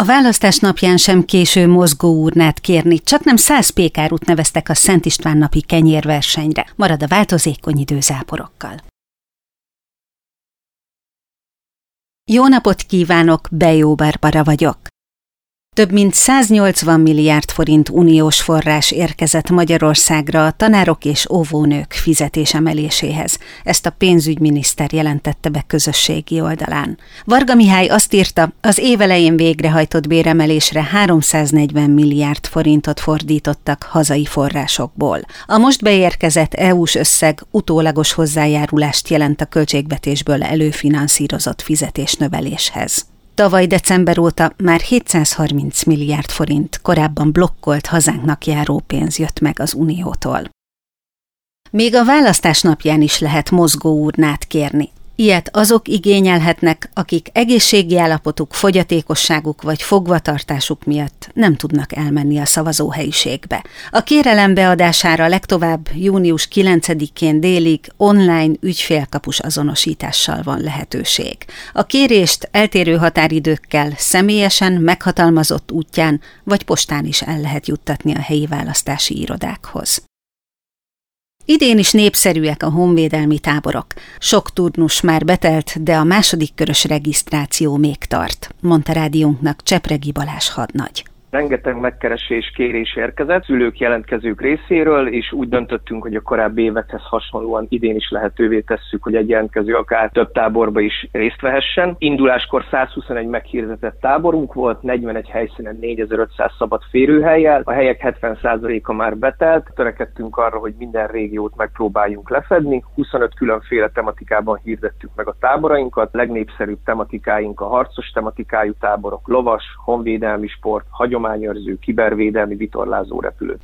A választás napján sem késő mozgóurnát kérni, csaknem 100 pékárút neveztek a Szent István napi kenyérversenyre. Marad a változékony idő záporokkal. Jó napot kívánok, Bejó Barbara vagyok. Több mint 180 milliárd forint uniós forrás érkezett Magyarországra a tanárok és óvónők fizetésemeléséhez. Ezt a pénzügyminiszter jelentette be közösségi oldalán. Varga Mihály azt írta, az év elején végrehajtott béremelésre 340 milliárd forintot fordítottak hazai forrásokból. A most beérkezett EU-s összeg utólagos hozzájárulást jelent a költségvetésből előfinanszírozott fizetésnöveléshez. Tavaly december óta már 730 milliárd forint korábban blokkolt hazánknak járó pénz jött meg az Uniótól. Még a választás napján is lehet mozgóurnát kérni. Ilyet azok igényelhetnek, akik egészségi állapotuk, fogyatékosságuk vagy fogvatartásuk miatt nem tudnak elmenni a szavazóhelyiségbe. A kérelem beadására legtovább június 9-én délig online ügyfélkapus azonosítással van lehetőség. A kérést eltérő határidőkkel személyesen, meghatalmazott útján vagy postán is el lehet juttatni a helyi választási irodákhoz. Idén is népszerűek a honvédelmi táborok. Sok turnus már betelt, de a második körös regisztráció még tart, mondta rádiónknak Csepregi Balázs hadnagy. Rengeteg megkeresés, kérés érkezett szülők, jelentkezők részéről, és úgy döntöttünk, hogy a korábbi évekhez hasonlóan idén is lehetővé tesszük, hogy egy jelentkező akár több táborba is részt vehessen. Induláskor 121 meghirdetett táborunk volt, 41 helyszínen 4500 szabad férőhellyel, a helyek 70%-a már betelt, törekedtünk arra, hogy minden régiót megpróbáljunk lefedni, 25 különféle tematikában hirdettük meg a táborainkat, legnépszerűbb tematikáink a harcos tematikájú táborok, lovas, honvédelmi sport, hagyományőrző, kibervédelmi, vitorlázó repülő.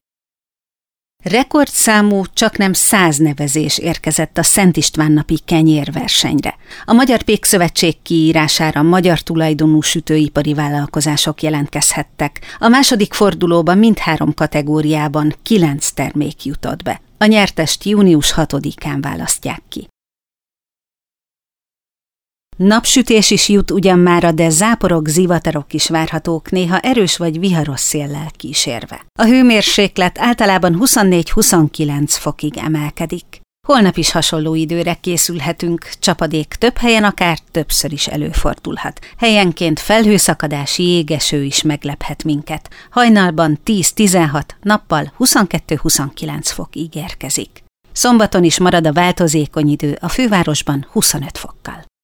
Rekordszámú, csaknem 100 nevezés érkezett a Szent István napi kenyérversenyre. A Magyar Pékszövetség kiírására magyar tulajdonú sütőipari vállalkozások jelentkezhettek. A második fordulóban mindhárom kategóriában 9 termék jutott be. A nyertest június 6-án választják ki. Napsütés is jut ugyan mára, de záporok, zivatarok is várhatók, néha erős vagy viharos széllel kísérve. A hőmérséklet általában 24-29 fokig emelkedik. Holnap is hasonló időre készülhetünk, csapadék több helyen akár többször is előfordulhat. Helyenként felhőszakadás, jégeső is meglephet minket. Hajnalban 10-16, nappal 22-29 fok ígérkezik. Szombaton is marad a változékony idő, a fővárosban 25 fokkal.